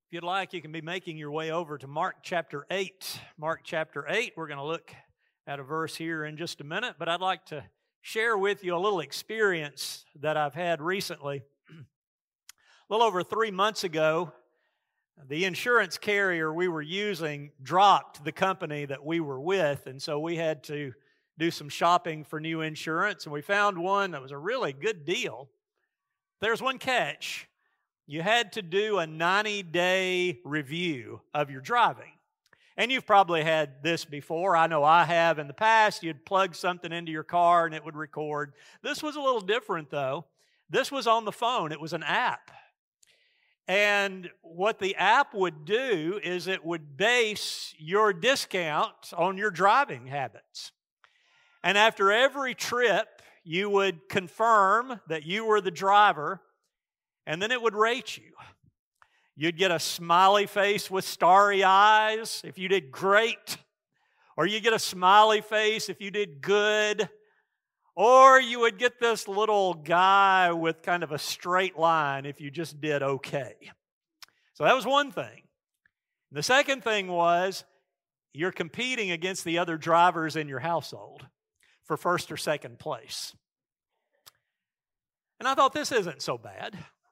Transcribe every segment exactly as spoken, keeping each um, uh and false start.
If you'd like, you can be making your way over to Mark chapter eight. Mark chapter eight, we're going to look at a verse here in just a minute, but I'd like to share with you a little experience that I've had recently. A little over three months ago, the insurance carrier we were using dropped the company that we were with, and so we had to do some shopping for new insurance, and we found one that was a really good deal. There's one catch. You had to do a ninety-day review of your driving. And you've probably had this before. I know I have in the past. You'd plug something into your car and it would record. This was a little different, though. This was on the phone. It was an app. And what the app would do is it would base your discount on your driving habits. And after every trip, you would confirm that you were the driver, and then it would rate you. You'd get a smiley face with starry eyes if you did great, or you get a smiley face if you did good, or you would get this little guy with kind of a straight line if you just did okay. So that was one thing. The second thing was you're competing against the other drivers in your household for first or second place. And I thought, this isn't so bad.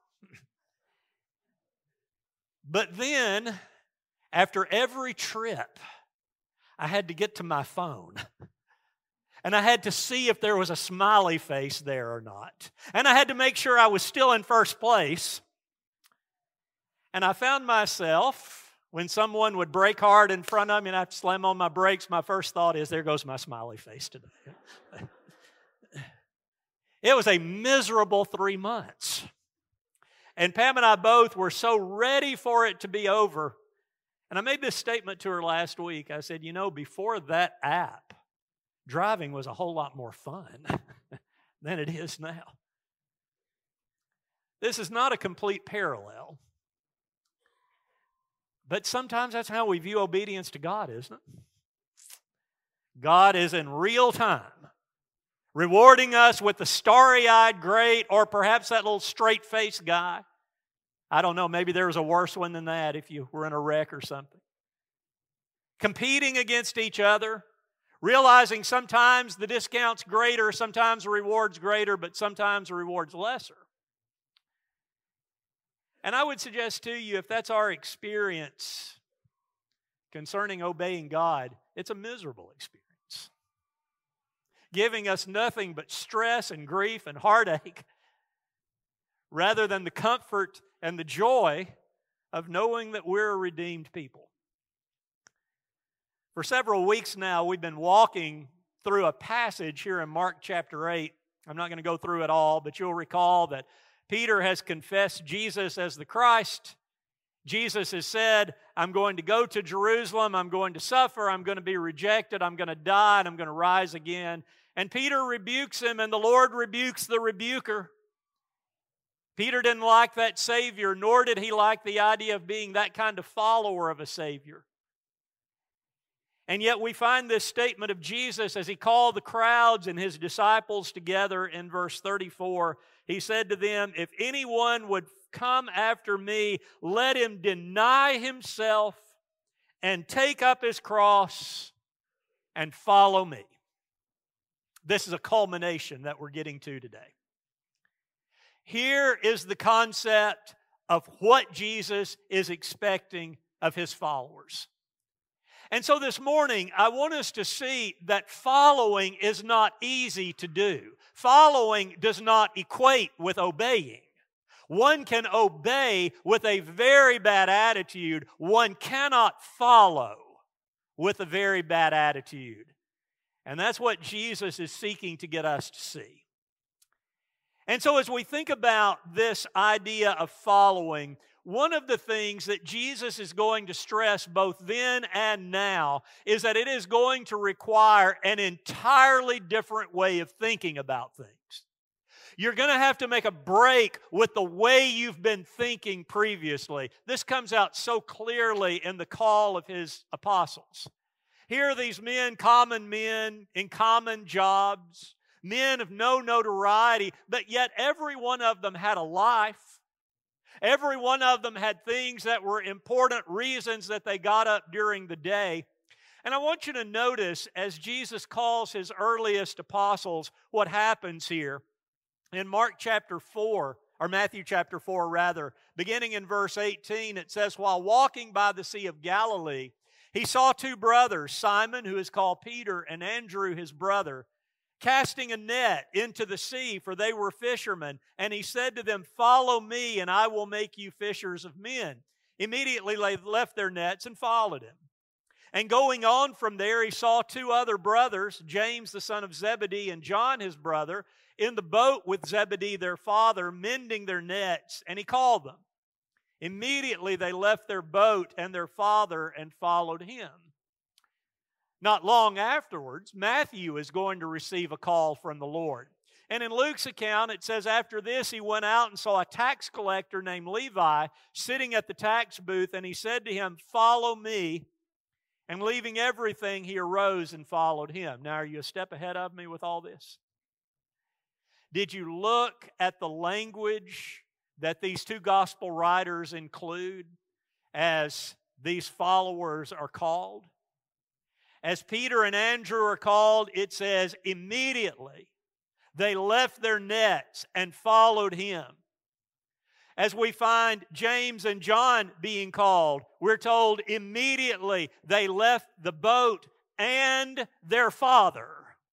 But then, after every trip, I had to get to my phone. And I had to see if there was a smiley face there or not. And I had to make sure I was still in first place. And I found myself, when someone would brake hard in front of me and I have to slam on my brakes, my first thought is, there goes my smiley face today. It was a miserable three months. And Pam and I both were so ready for it to be over. And I made this statement to her last week. I said, you know, before that app, driving was a whole lot more fun than it is now. This is not a complete parallel. But sometimes that's how we view obedience to God, isn't it? God is in real time rewarding us with the starry-eyed great, or perhaps that little straight-faced guy. I don't know, maybe there was a worse one than that if you were in a wreck or something. Competing against each other, realizing sometimes the discount's greater, sometimes the reward's greater, but sometimes the reward's lesser. And I would suggest to you, if that's our experience concerning obeying God, it's a miserable experience, giving us nothing but stress and grief and heartache, rather than the comfort and the joy of knowing that we're a redeemed people. For several weeks now, we've been walking through a passage here in Mark chapter eight. I'm not going to go through it all, but you'll recall that Peter has confessed Jesus as the Christ. Jesus has said, I'm going to go to Jerusalem, I'm going to suffer, I'm going to be rejected, I'm going to die, and I'm going to rise again. And Peter rebukes him, and the Lord rebukes the rebuker. Peter didn't like that Savior, nor did he like the idea of being that kind of follower of a Savior. And yet we find this statement of Jesus as he called the crowds and his disciples together in verse thirty-four. He said to them, if anyone would come after me, let him deny himself and take up his cross and follow me. This is a culmination that we're getting to today. Here is the concept of what Jesus is expecting of his followers. And so this morning, I want us to see that following is not easy to do. Following does not equate with obeying. One can obey with a very bad attitude. One cannot follow with a very bad attitude. And that's what Jesus is seeking to get us to see. And so as we think about this idea of following, one of the things that Jesus is going to stress both then and now is that it is going to require an entirely different way of thinking about things. You're going to have to make a break with the way you've been thinking previously. This comes out so clearly in the call of his apostles. Here are these men, common men, in common jobs, men of no notoriety, but yet every one of them had a life. Every one of them had things that were important reasons that they got up during the day. And I want you to notice, as Jesus calls His earliest apostles, what happens here. In Mark chapter four, or Matthew chapter four rather, beginning in verse eighteen, it says, "While walking by the Sea of Galilee, He saw two brothers, Simon, who is called Peter, and Andrew, his brother, casting a net into the sea, for they were fishermen. And He said to them, 'Follow me, and I will make you fishers of men.' Immediately they left their nets and followed Him. And going on from there, He saw two other brothers, James the son of Zebedee and John his brother, in the boat with Zebedee their father, mending their nets, and He called them. Immediately they left their boat and their father and followed Him." Not long afterwards, Matthew is going to receive a call from the Lord. And in Luke's account, it says, after this he went out and saw a tax collector named Levi sitting at the tax booth, and he said to him, "Follow me." And leaving everything, he arose and followed Him. Now, are you a step ahead of me with all this? Did you look at the language that these two gospel writers include as these followers are called? As Peter and Andrew are called, it says, immediately they left their nets and followed Him. As we find James and John being called, we're told immediately they left the boat and their father.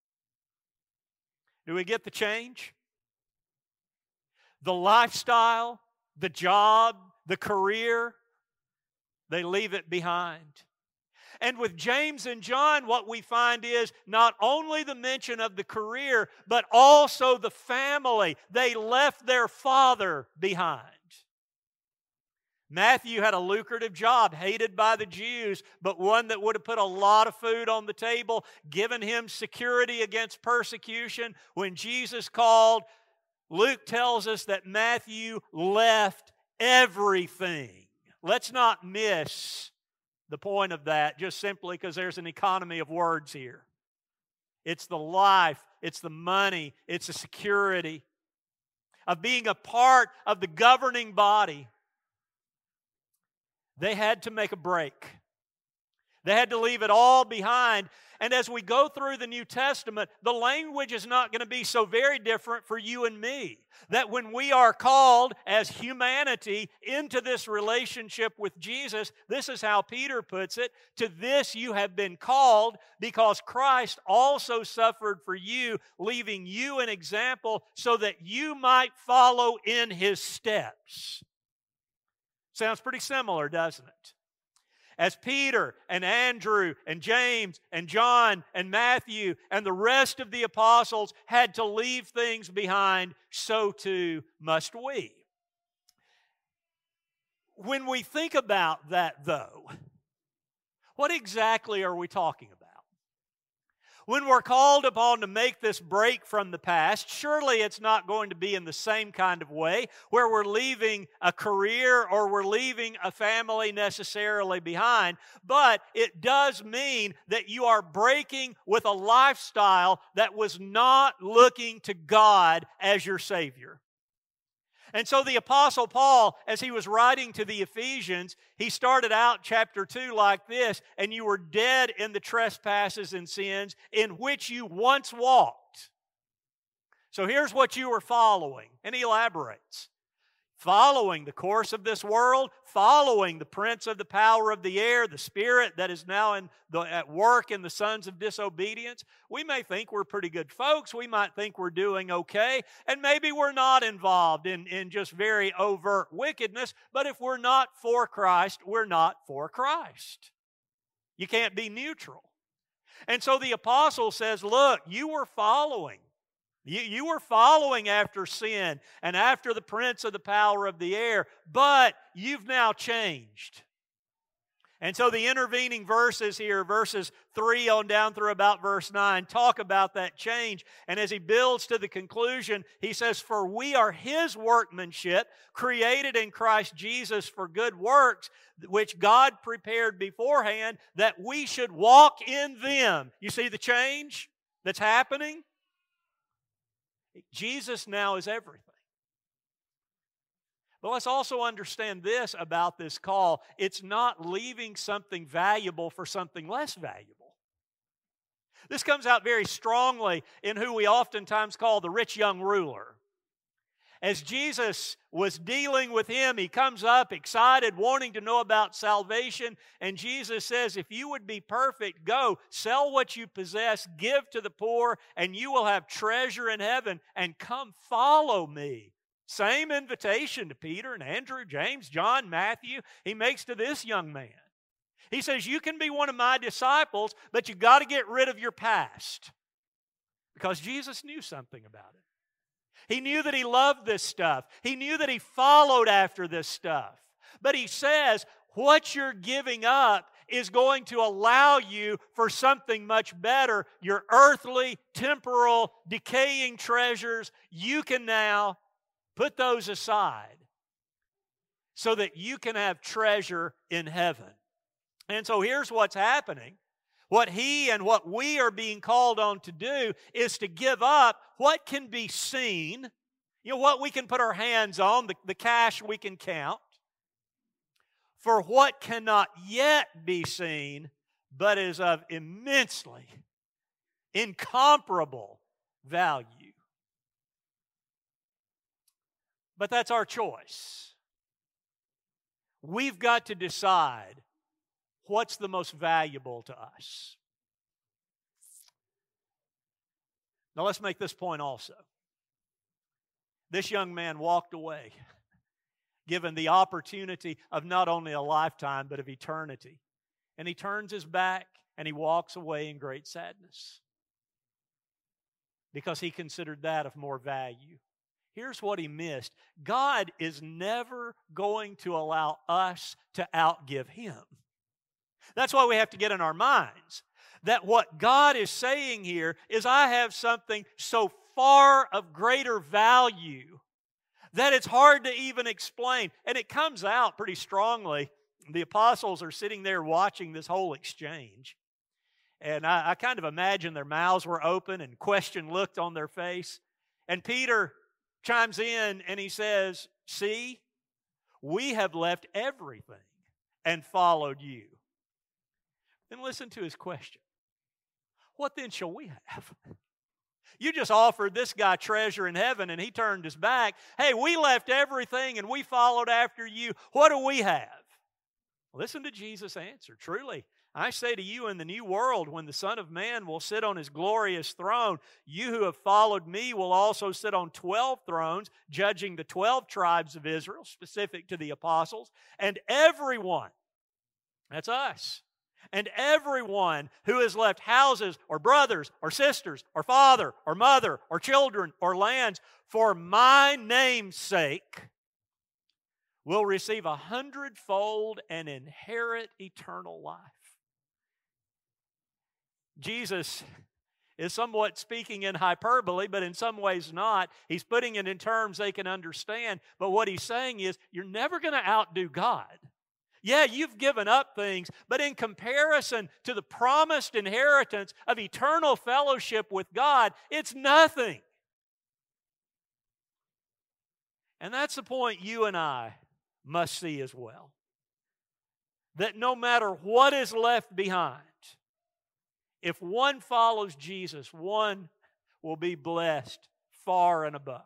Do we get the change? The lifestyle, the job, the career, they leave it behind. And with James and John, what we find is not only the mention of the career, but also the family. They left their father behind. Matthew had a lucrative job, hated by the Jews, but one that would have put a lot of food on the table, given him security against persecution. When Jesus called, Luke tells us that Matthew left everything. Let's not miss the point of that just simply because there's an economy of words here. It's the life, it's the money, it's the security of being a part of the governing body. They had to make a break. They had to leave it all behind. And as we go through the New Testament, the language is not going to be so very different for you and me. That when we are called as humanity into this relationship with Jesus, this is how Peter puts it, to this you have been called because Christ also suffered for you, leaving you an example so that you might follow in His steps. Sounds pretty similar, doesn't it? As Peter and Andrew and James and John and Matthew and the rest of the apostles had to leave things behind, so too must we. When we think about that, though, what exactly are we talking about? When we're called upon to make this break from the past, surely it's not going to be in the same kind of way where we're leaving a career or we're leaving a family necessarily behind, but it does mean that you are breaking with a lifestyle that was not looking to God as your Savior. And so the Apostle Paul, as he was writing to the Ephesians, he started out chapter two like this, "And you were dead in the trespasses and sins in which you once walked." So here's what you were following, and he elaborates. Following the course of this world, following the prince of the power of the air, the spirit that is now in the, at work in the sons of disobedience. We may think we're pretty good folks. We might think we're doing okay. And maybe we're not involved in, in just very overt wickedness. But if we're not for Christ, we're not for Christ. You can't be neutral. And so the apostle says, look, you were following. You, you were following after sin and after the prince of the power of the air, but you've now changed. And so the intervening verses here, verses three on down through about verse nine, talk about that change. And as he builds to the conclusion, he says, "For we are His workmanship, created in Christ Jesus for good works, which God prepared beforehand that we should walk in them." You see the change that's happening? Jesus now is everything. But let's also understand this about this call. It's not leaving something valuable for something less valuable. This comes out very strongly in who we oftentimes call the rich young ruler. As Jesus was dealing with him, he comes up excited, wanting to know about salvation. And Jesus says, if you would be perfect, go, sell what you possess, give to the poor, and you will have treasure in heaven, and come follow me. Same invitation to Peter and Andrew, James, John, Matthew, he makes to this young man. He says, you can be one of my disciples, but you've got to get rid of your past. Because Jesus knew something about it. He knew that he loved this stuff. He knew that he followed after this stuff. But he says, what you're giving up is going to allow you for something much better. Your earthly, temporal, decaying treasures, you can now put those aside so that you can have treasure in heaven. And so here's what's happening. What he and what we are being called on to do is to give up what can be seen, you know, what we can put our hands on, the, the cash we can count, for what cannot yet be seen, but is of immensely, incomparable value. But that's our choice. We've got to decide what's the most valuable to us. Now let's make this point also. This young man walked away, given the opportunity of not only a lifetime, but of eternity. And he turns his back and he walks away in great sadness because he considered that of more value. Here's what he missed. God is never going to allow us to outgive Him. That's why we have to get in our minds that what God is saying here is, I have something so far of greater value that it's hard to even explain. And it comes out pretty strongly. The apostles are sitting there watching this whole exchange. And I, I kind of imagine their mouths were open and question looked on their face. And Peter chimes in and he says, see, we have left everything and followed you. Then listen to his question. What then shall we have? You just offered this guy treasure in heaven and he turned his back. Hey, we left everything and we followed after you. What do we have? Listen to Jesus' answer. Truly, I say to you, in the new world, when the Son of Man will sit on His glorious throne, you who have followed me will also sit on twelve thrones, judging the twelve tribes of Israel, specific to the apostles, and everyone, that's us, and everyone who has left houses or brothers or sisters or father or mother or children or lands for my name's sake will receive a hundredfold and inherit eternal life. Jesus is somewhat speaking in hyperbole, but in some ways not. He's putting it in terms they can understand. But what he's saying is, you're never going to outdo God. Yeah, you've given up things, but in comparison to the promised inheritance of eternal fellowship with God, it's nothing. And that's the point you and I must see as well. That no matter what is left behind, if one follows Jesus, one will be blessed far and above.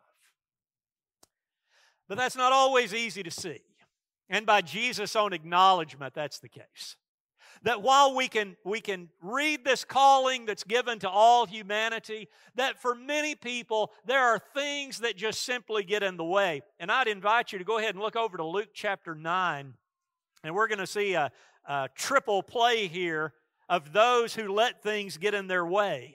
But that's not always easy to see. And by Jesus' own acknowledgement, that's the case. That while we can, we can read this calling that's given to all humanity, that for many people, there are things that just simply get in the way. And I'd invite you to go ahead and look over to Luke chapter nine. And we're going to see a, a triple play here of those who let things get in their way.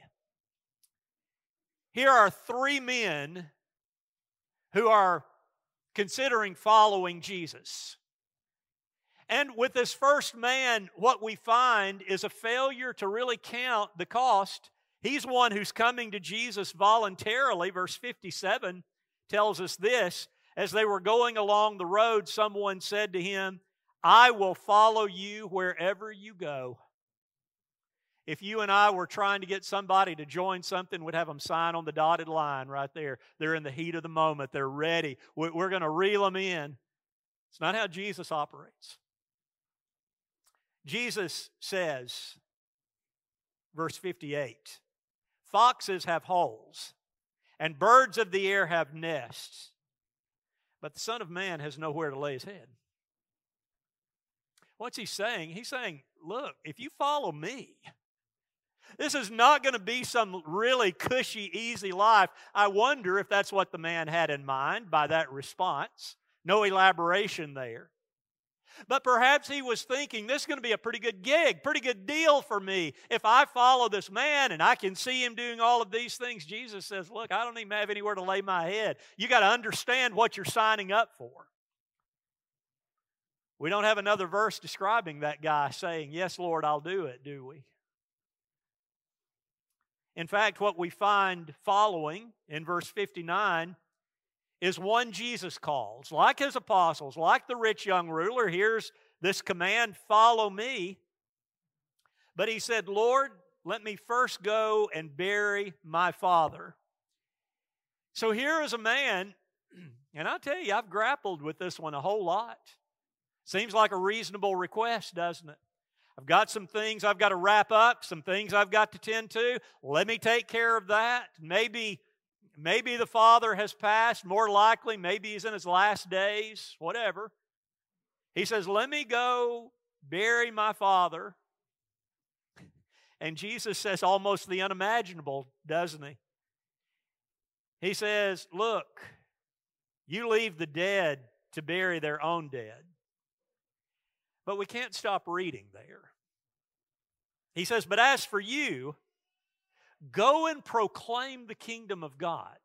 Here are three men who are considering following Jesus. And with this first man, what we find is a failure to really count the cost. He's one who's coming to Jesus voluntarily. Verse fifty-seven tells us this. As they were going along the road, someone said to him, I will follow you wherever you go. If you and I were trying to get somebody to join something, we'd have them sign on the dotted line right there. They're in the heat of the moment. They're ready. We're going to reel them in. It's not how Jesus operates. Jesus says, verse fifty-eight, foxes have holes, and birds of the air have nests, but the Son of Man has nowhere to lay his head. What's he saying? He's saying, look, if you follow me, this is not going to be some really cushy, easy life. I wonder if that's what the man had in mind by that response. No elaboration there. But perhaps he was thinking, this is going to be a pretty good gig, pretty good deal for me. If I follow this man and I can see him doing all of these things, Jesus says, look, I don't even have anywhere to lay my head. You got to understand what you're signing up for. We don't have another verse describing that guy saying, yes, Lord, I'll do it, do we? In fact, what we find following in verse fifty-nine is one Jesus calls. Like his apostles, like the rich young ruler, here's this command, follow me. But he said, Lord, let me first go and bury my father. So here is a man, and I'll tell you, I've grappled with this one a whole lot. Seems like a reasonable request, doesn't it? I've got some things I've got to wrap up, some things I've got to tend to. Let me take care of that. Maybe Maybe the father has passed, more likely, maybe he's in his last days, whatever. He says, let me go bury my father. And Jesus says almost the unimaginable, doesn't he? He says, look, you leave the dead to bury their own dead. But we can't stop reading there. He says, but as for you, go and proclaim the kingdom of God.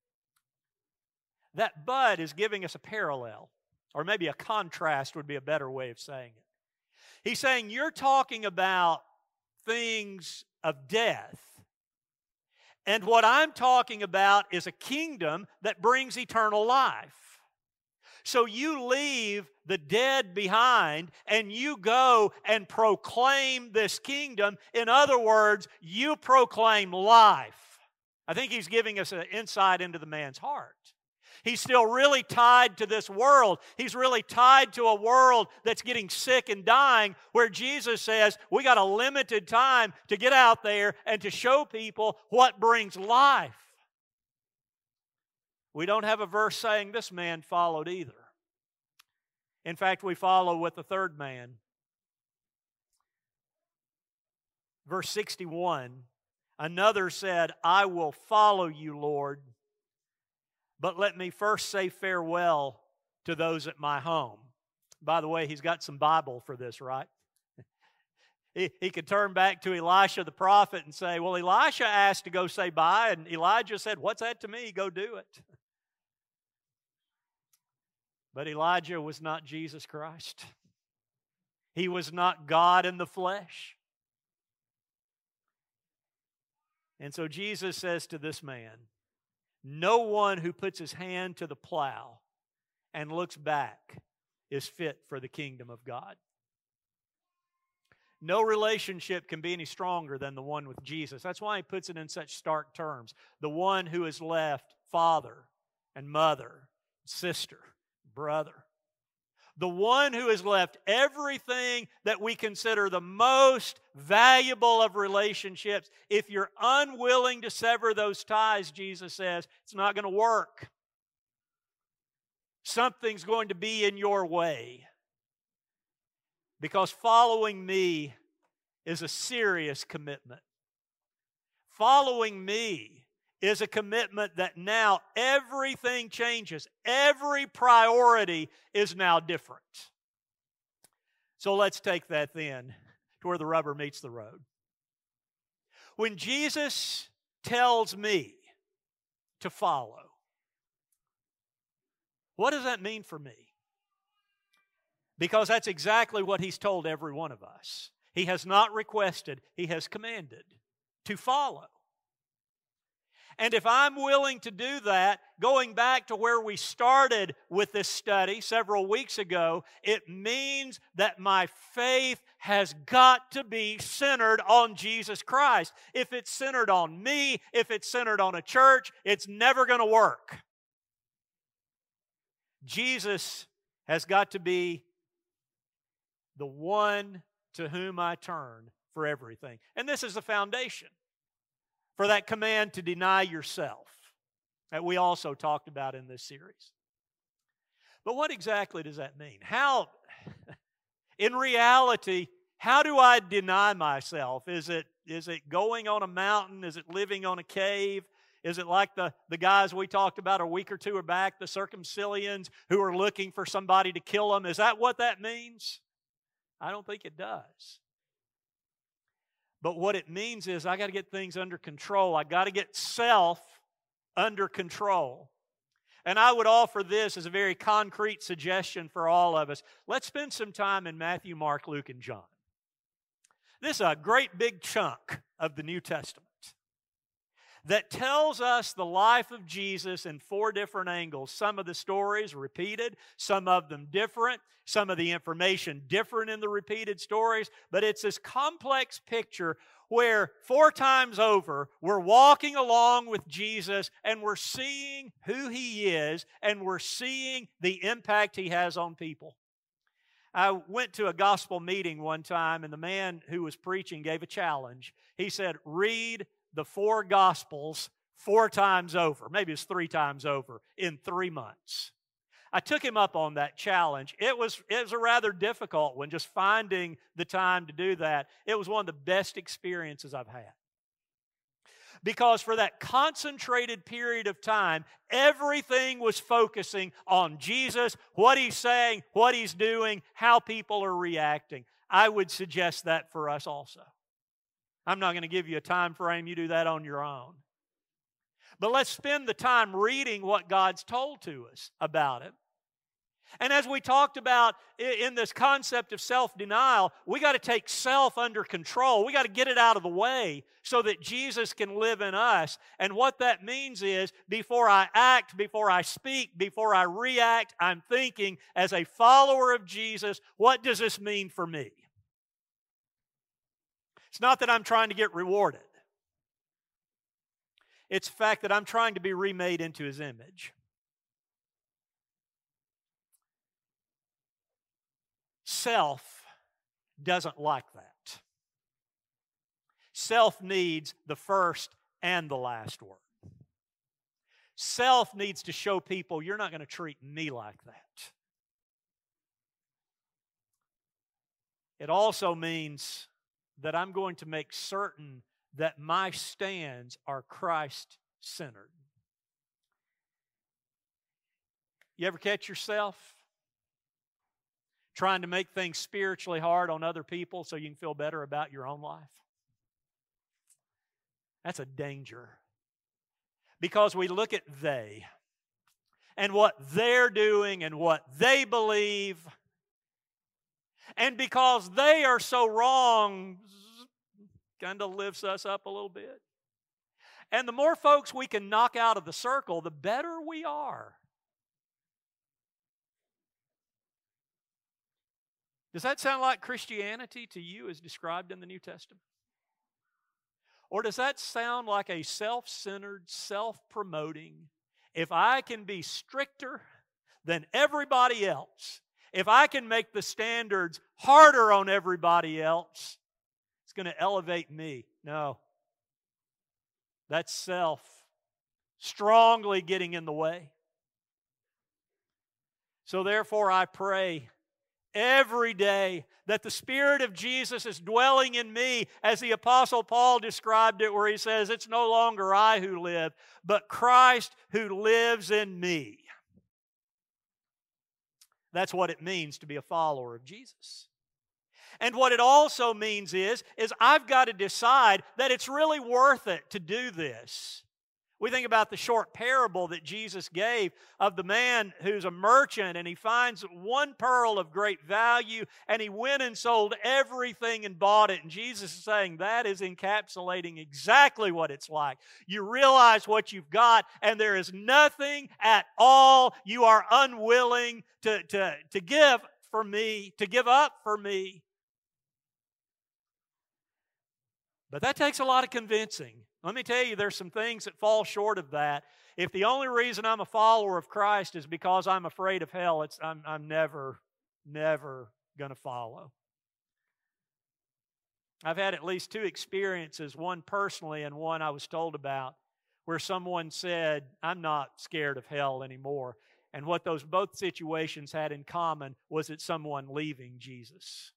That but is giving us a parallel, or maybe a contrast would be a better way of saying it. He's saying you're talking about things of death, and what I'm talking about is a kingdom that brings eternal life. So you leave the dead behind and you go and proclaim this kingdom. In other words, you proclaim life. I think he's giving us an insight into the man's heart. He's still really tied to this world. He's really tied to a world that's getting sick and dying, where Jesus says, we got a limited time to get out there and to show people what brings life. We don't have a verse saying this man followed either. In fact, we follow with the third man. Verse sixty-one, another said, I will follow you, Lord, but let me first say farewell to those at my home. By the way, he's got some Bible for this, right? He, he could turn back to Elisha the prophet and say, well, Elisha asked to go say bye, and Elijah said, what's that to me? Go do it. But Elijah was not Jesus Christ. He was not God in the flesh. And so Jesus says to this man, no one who puts his hand to the plow and looks back is fit for the kingdom of God. No relationship can be any stronger than the one with Jesus. That's why he puts it in such stark terms. The one who has left father and mother, sister, brother. The one who has left everything that we consider the most valuable of relationships. If you're unwilling to sever those ties, Jesus says, it's not going to work. Something's going to be in your way. Because following me is a serious commitment. Following me is a commitment that now everything changes. Every priority is now different. So let's take that then to where the rubber meets the road. When Jesus tells me to follow, what does that mean for me? Because that's exactly what He's told every one of us. He has not requested, He has commanded to follow. And if I'm willing to do that, going back to where we started with this study several weeks ago, it means that my faith has got to be centered on Jesus Christ. If it's centered on me, if it's centered on a church, it's never going to work. Jesus has got to be the one to whom I turn for everything. And this is the foundation for that command to deny yourself that we also talked about in this series. But what exactly does that mean? How, in reality, how do I deny myself? Is it, is it going on a mountain? Is it living on a cave? Is it like the, the guys we talked about a week or two back, the circumcilians who are looking for somebody to kill them? Is that what that means? I don't think it does. But what it means is I got to get things under control. I got to get self under control. And I would offer this as a very concrete suggestion for all of us. Let's spend some time in Matthew, Mark, Luke, and John. This is a great big chunk of the New Testament that tells us the life of Jesus in four different angles. Some of the stories repeated, some of them different, some of the information different in the repeated stories, but it's this complex picture where four times over we're walking along with Jesus and we're seeing who He is and we're seeing the impact He has on people. I went to a gospel meeting one time and the man who was preaching gave a challenge. He said, read the four Gospels four times over. Maybe it's three times over in three months. I took him up on that challenge. It was, it was a rather difficult one, just finding the time to do that. It was one of the best experiences I've had. Because for that concentrated period of time, everything was focusing on Jesus, what He's saying, what He's doing, how people are reacting. I would suggest that for us also. I'm not going to give you a time frame. You do that on your own. But let's spend the time reading what God's told to us about it. And as we talked about in this concept of self-denial, we got to take self under control. We got to get it out of the way so that Jesus can live in us. And what that means is, before I act, before I speak, before I react, I'm thinking, as a follower of Jesus, what does this mean for me? It's not that I'm trying to get rewarded. It's the fact that I'm trying to be remade into His image. Self doesn't like that. Self needs the first and the last word. Self needs to show people, you're not going to treat me like that. It also means that I'm going to make certain that my stands are Christ-centered. You ever catch yourself trying to make things spiritually hard on other people so you can feel better about your own life? That's a danger. Because we look at they and what they're doing and what they believe, and because they are so wrong, kind of lifts us up a little bit. And the more folks we can knock out of the circle, the better we are. Does that sound like Christianity to you as described in the New Testament? Or does that sound like a self-centered, self-promoting, if I can be stricter than everybody else, if I can make the standards harder on everybody else, it's going to elevate me? No. That's self strongly getting in the way. So therefore I pray every day that the Spirit of Jesus is dwelling in me, as the Apostle Paul described it, where he says, it's no longer I who live, but Christ who lives in me. That's what it means to be a follower of Jesus. And what it also means is, is I've got to decide that it's really worth it to do this. We think about the short parable that Jesus gave of the man who's a merchant and he finds one pearl of great value and he went and sold everything and bought it. And Jesus is saying that is encapsulating exactly what it's like. You realize what you've got and there is nothing at all you are unwilling to, to, to give for me, to give up for me. But that takes a lot of convincing. Let me tell you, there's some things that fall short of that. If the only reason I'm a follower of Christ is because I'm afraid of hell, it's, I'm, I'm never, never going to follow. I've had at least two experiences, one personally and one I was told about, where someone said, I'm not scared of hell anymore. And what those both situations had in common was it's someone leaving Jesus.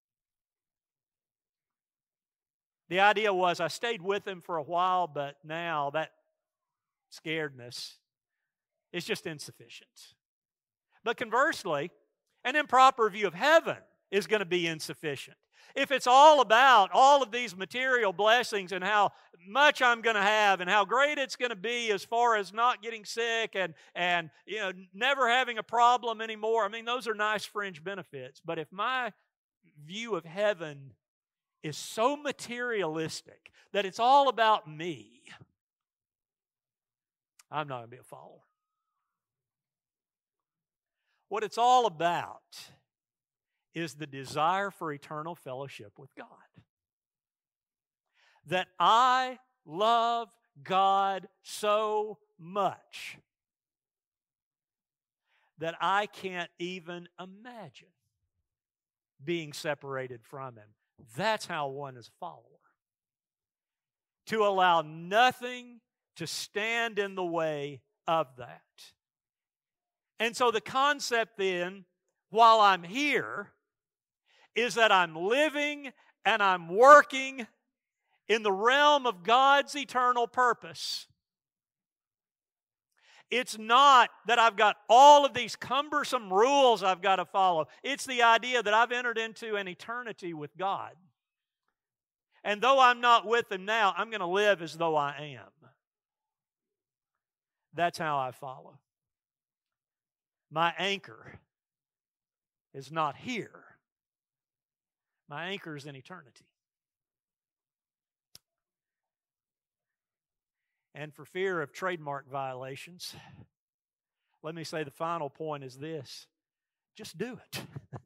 The idea was I stayed with him for a while, but now that scaredness is just insufficient. But conversely, an improper view of heaven is going to be insufficient. If it's all about all of these material blessings and how much I'm going to have and how great it's going to be as far as not getting sick and, and you know, never having a problem anymore, I mean, those are nice fringe benefits. But if my view of heaven is so materialistic that it's all about me, I'm not going to be a follower. What it's all about is the desire for eternal fellowship with God. That I love God so much that I can't even imagine being separated from Him. That's how one is a follower. To allow nothing to stand in the way of that. And so the concept then, while I'm here, is that I'm living and I'm working in the realm of God's eternal purpose. It's not that I've got all of these cumbersome rules I've got to follow. It's the idea that I've entered into an eternity with God. And though I'm not with Him now, I'm going to live as though I am. That's how I follow. My anchor is not here. My anchor is in eternity. And for fear of trademark violations, let me say the final point is this. Just do it.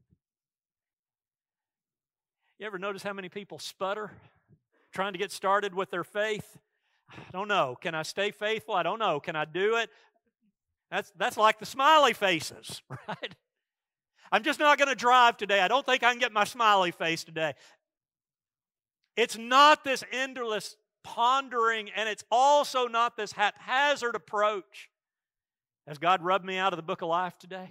You ever notice how many people sputter trying to get started with their faith? I don't know. Can I stay faithful? I don't know. Can I do it? That's, that's like the smiley faces, right? I'm just not going to drive today. I don't think I can get my smiley face today. It's not this endless pondering, and it's also not this haphazard approach. Has God rubbed me out of the book of life today?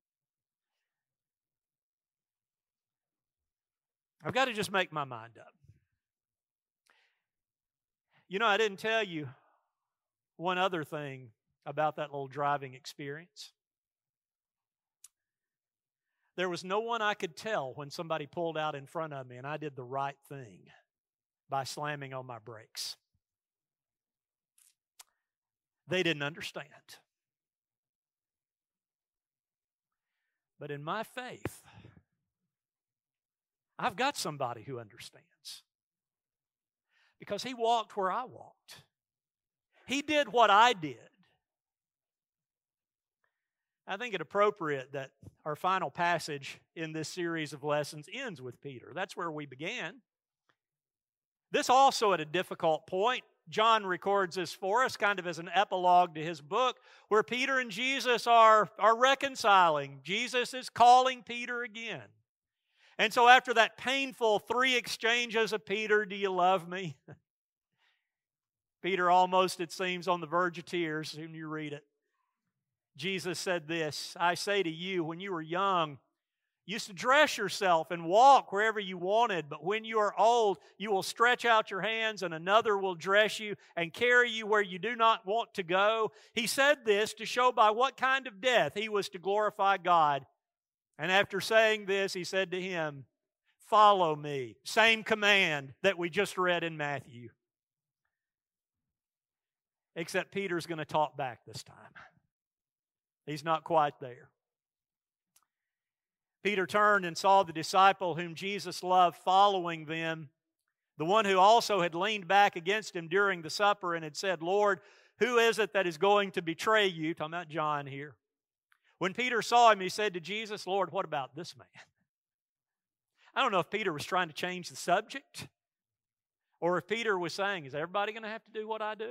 I've got to just make my mind up. You know, I didn't tell you one other thing about that little driving experience. There was no one I could tell when somebody pulled out in front of me and I did the right thing by slamming on my brakes. They didn't understand. But in my faith, I've got somebody who understands. Because he walked where I walked. He did what I did. I think it appropriate that our final passage in this series of lessons ends with Peter. That's where we began. This also at a difficult point. John records this for us kind of as an epilogue to his book where Peter and Jesus are, are reconciling. Jesus is calling Peter again. And so after that painful three exchanges of Peter, do you love me? Peter almost, it seems, on the verge of tears when you read it. Jesus said this, I say to you, when you were young, you used to dress yourself and walk wherever you wanted, but when you are old, you will stretch out your hands and another will dress you and carry you where you do not want to go. He said this to show by what kind of death he was to glorify God. And after saying this, he said to him, follow me. Same command that we just read in Matthew. Except Peter's going to talk back this time. He's not quite there. Peter turned and saw the disciple whom Jesus loved following them, the one who also had leaned back against him during the supper and had said, Lord, who is it that is going to betray you? Talking about John here. When Peter saw him, he said to Jesus, Lord, what about this man? I don't know if Peter was trying to change the subject. Or if Peter was saying, is everybody going to have to do what I do?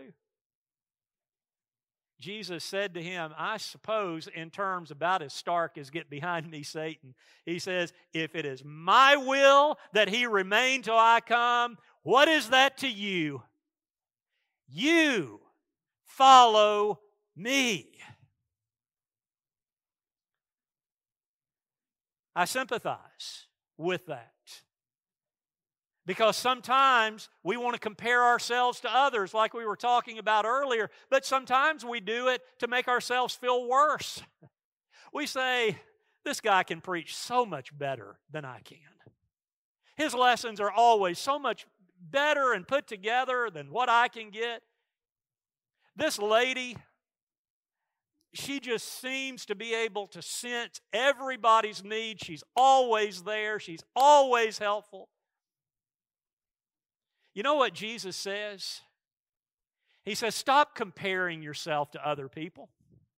Jesus said to him, I suppose in terms about as stark as get behind me, Satan, he says, if it is my will that he remain till I come, what is that to you? You follow me. I sympathize with that. Because sometimes we want to compare ourselves to others like we were talking about earlier, but sometimes we do it to make ourselves feel worse. We say, this guy can preach so much better than I can. His lessons are always so much better and put together than what I can get. This lady, she just seems to be able to sense everybody's need. She's always there. She's always helpful. You know what Jesus says? He says, stop comparing yourself to other people.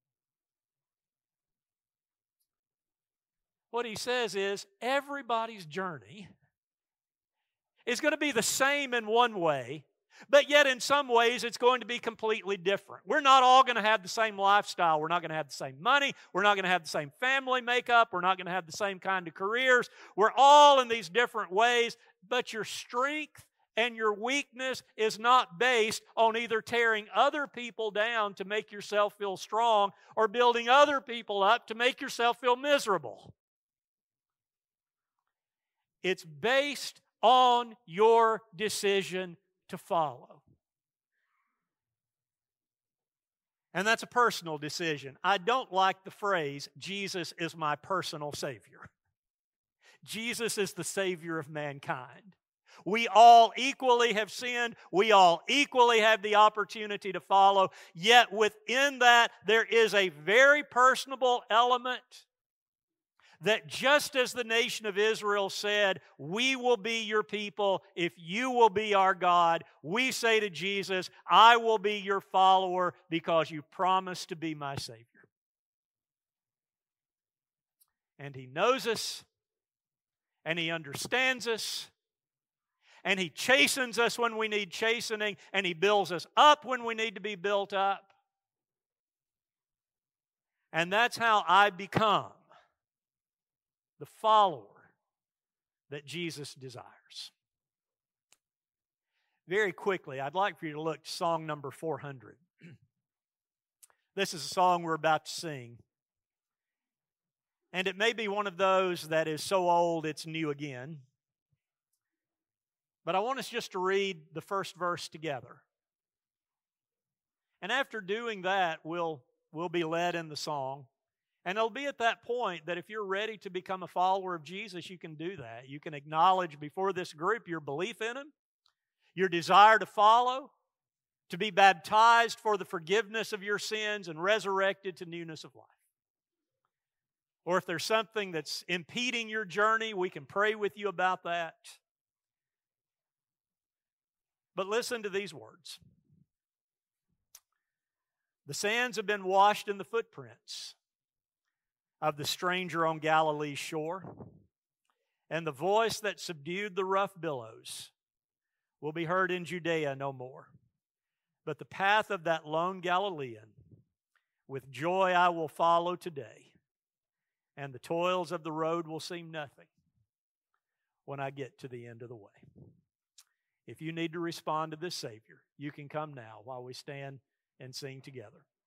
What he says is, everybody's journey is going to be the same in one way, but yet in some ways it's going to be completely different. We're not all going to have the same lifestyle. We're not going to have the same money. We're not going to have the same family makeup. We're not going to have the same kind of careers. We're all in these different ways, but your strength and your weakness is not based on either tearing other people down to make yourself feel strong or building other people up to make yourself feel miserable. It's based on your decision to follow. And that's a personal decision. I don't like the phrase, Jesus is my personal Savior. Jesus is the Savior of mankind. We all equally have sinned. We all equally have the opportunity to follow. Yet within that, there is a very personable element that just as the nation of Israel said, we will be your people if you will be our God, we say to Jesus, I will be your follower because you promised to be my Savior. And He knows us, and He understands us, and He chastens us when we need chastening, and He builds us up when we need to be built up. And that's how I become the follower that Jesus desires. Very quickly, I'd like for you to look to song number four hundred. This is a song we're about to sing. And it may be one of those that is so old it's new again. But I want us just to read the first verse together. And after doing that, we'll, we'll be led in the song. And it'll be at that point that if you're ready to become a follower of Jesus, you can do that. You can acknowledge before this group your belief in Him, your desire to follow, to be baptized for the forgiveness of your sins and resurrected to newness of life. Or if there's something that's impeding your journey, we can pray with you about that. But listen to these words. The sands have been washed in the footprints of the stranger on Galilee's shore, and the voice that subdued the rough billows will be heard in Judea no more. But the path of that lone Galilean, with joy I will follow today, and the toils of the road will seem nothing when I get to the end of the way. If you need to respond to this Savior, you can come now while we stand and sing together.